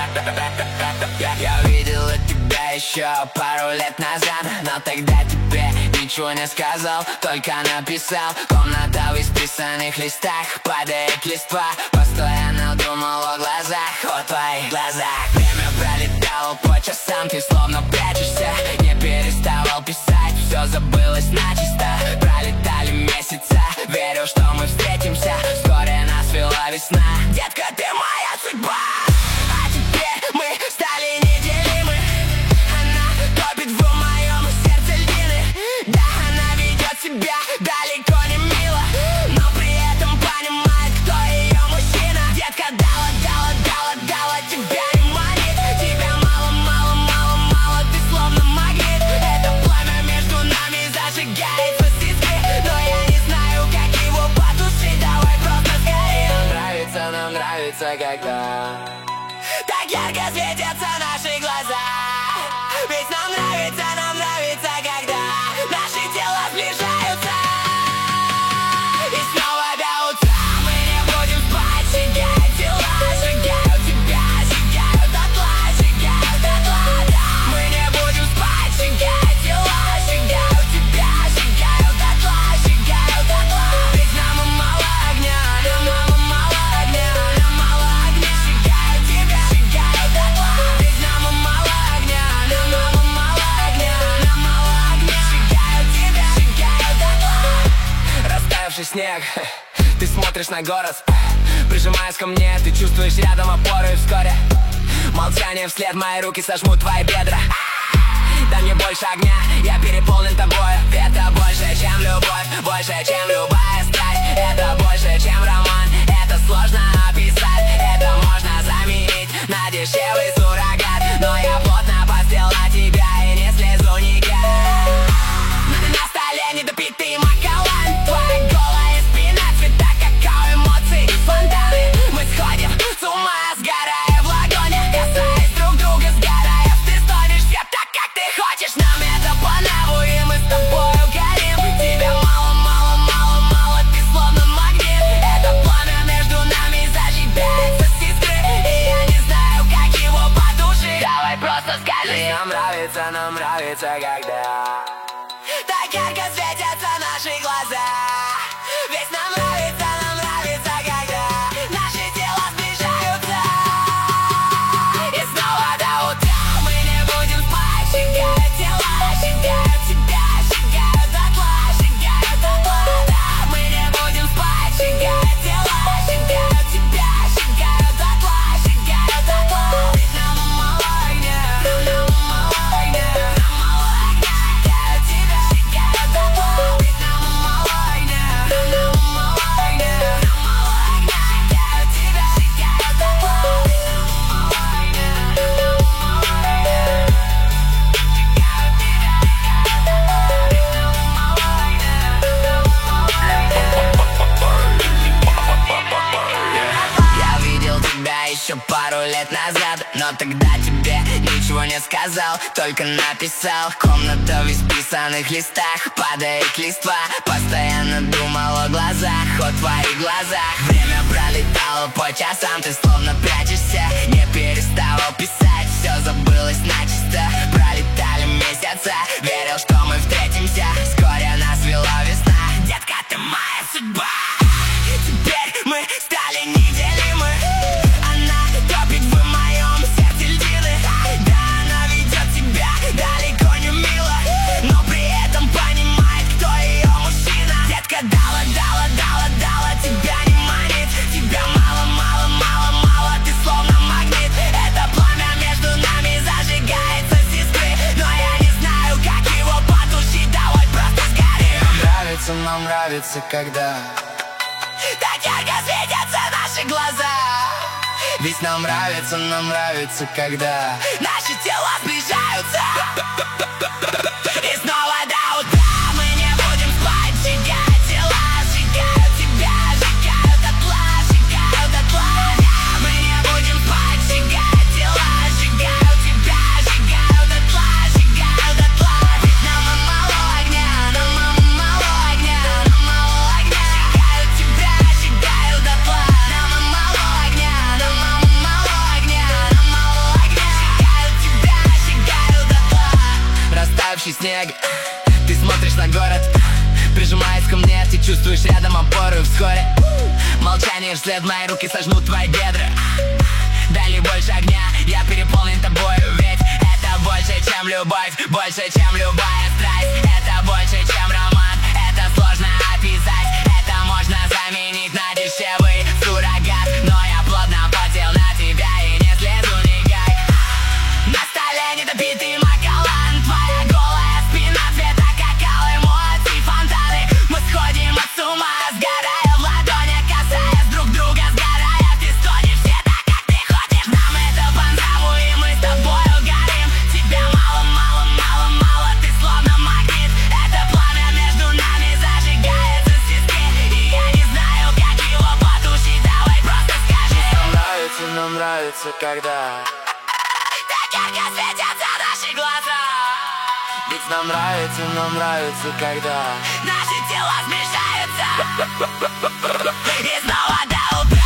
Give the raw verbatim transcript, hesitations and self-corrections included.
Я видела тебя еще пару лет назад, но тогда тебе ничего не сказал, только написал. Комната в исписанных листах, падает листва. Постоянно думал о глазах, о твоих глазах. Время пролетало по часам, ты словно прячешься. Не переставал писать, все забылось начисто. Пролетали месяца, верил, что мы встретимся. Вскоре нас вела весна. Детка, ты моя судьба. А теперь мы стали неделимы. Она топит в моем сердце льдины. Да, она ведет себя далеко не мило, но при этом понимает, кто ее мужчина. Детка, дала, дала, дала, дала, тебя не манит. Тебя мало, мало, мало, мало, ты словно магнит. Это пламя между нами зажигается с искры, но я не знаю, как его потушить. Давай просто сгорим. Нам нравится, нам нравится, когда так ярко светятся наши глаза. Ведь нам нравится, нам нравится, когда наши тела сближаются. И снова до утра мы не будем спать. Сжигают тела, сжигают тебя, сжигают дотла, сжигают дотла, да. Мы не будем спать. Сжигают тела, сжигают тебя, сжигают дотла, сжигают дотла. Ведь нам мало огня, нам мало, мало огня, нам мало огня. Сжигают тебя, сжигают дотла. Ведь нам мало огня, нам мало, мало огня, нам мало огня. Сжигают тебя, сжигают дотла. Растаявший снег, ты смотришь на город, прижимаясь ко мне, ты чувствуешь рядом опору. И вскоре молчание вслед, мои руки сожмут твои бедра. Дай мне больше огня, я переполнен тобой. Это больше, чем любовь, больше, чем любая страсть. Это больше, чем роман, это сложно описать. Это можно заменить на дешевый суррогат, но я плотно постела тебя и не слезу никак. На столе недопитый макалан, твоя голая спина, цвета какао, эмоции, фонтаны. Мы сходим с ума, сгорая в лагоне, касаясь друг друга, сгорая. Ты стонешь все так, как ты хочешь. Нам это по нраву, и мы с тобою горим. Тебя мало, мало, мало, мало, ты словно магнит. Это пламя между нами зажигается с искры, и я не знаю, как его потушить. Давай просто скажи. Нам нравится, нам нравится, когда так ярко светятся наши глаза. Ведь нам нравится, нам нравится, когда наши тела сближаются. И снова до утра мы не будем спать. Сжигают тела, сжигают тебя, сжигают дотла, сжигают дотла, да. Мы не будем спать. Сжигают тела, сжигают тебя, сжигают дотла, сжигают дотла. Ведь нам мало огня, нам мало огня, нам мало огня. Сжигают тебя, сжигают дотла. Ведь нам мало огня, нам мало огня, нам мало огня. Сжигают тебя, сжигают дотла. Ведь нам мало огня, нам мало огня. Сжигают тебя, сжигают дотла. Ведь нам мало огня, нам мало огня. Я видел тебя еще пару лет назад, но тогда тебе ничего не сказал, только написал. Комната в исписанных листах, падает листва. Постоянно думал о глазах, о твоих глазах. Время пролетало по часам, ты словно прячешься. Не переставал писать, все забылось начисто. Пролетали месяца, верил, что мы встретимся. Вскоре нас вела весна. Детка, ты моя судьба. Теперь мы стали неделимы. Она топит в моем сердце льдины. Да, она ведет себя далеко не мило, но при этом понимает, кто ее мужчина. Детка, дала, дала, дала, дала, тебя не манит. Тебя мало, мало, мало, мало, ты словно магнит. Это пламя между нами зажигается с искры, но я не знаю, как его потушить. Давай просто сгорим. Нам нравится, нам нравится, когда так ярко светятся наши глаза. Ведь нам нравится, нам нравится, когда наши тела сближаются. И снова до утра мы не будем спать. Сжигают тела, сжигают тебя, сжигают дотла, сжигают дотла, да. Мы не будем спать. Сжигают тела, сжигают тебя, сжигают дотла, сжигают дотла. Ведь нам мало огня, нам мало огня, нам мало огня. Сжигают тебя, сжигают дотла. Нам мало огня, нам мало огня, нам мало таявший снег. Ты смотришь на город, прижимаясь ко мне, ты чувствуешь рядом опору вскоре. Молчание вслед, мои руки сожмут твои бедра. Дали больше огня, я переполнен тобою. Ведь это больше, чем любовь, больше, чем любая страсть. Это больше, чем роман, это сложно описать. Это можно заменить на дешевый суррогат. Но я плотно потел на тебя и не слезу никак. На столе недопитый макалан, твоя голая спина цвета какао, эмоции, фонтаны. Мы сходим от с ума, сгорая в ладонях, касаясь друг друга, сгорая в дистоне. Все так, как ты хочешь, нам это по нраву, и мы с тобою горим. Тебя мало, мало, мало, мало, ты словно магнит. Это пламя между нами зажигается с сиски, и я не знаю, как его потушить. Давай просто скажи. Нам нравится, нам нравится, когда так ярко светятся наши глаза. ведь нам нравится, нам нравится, когда Наши тела смешаются. И снова до утра.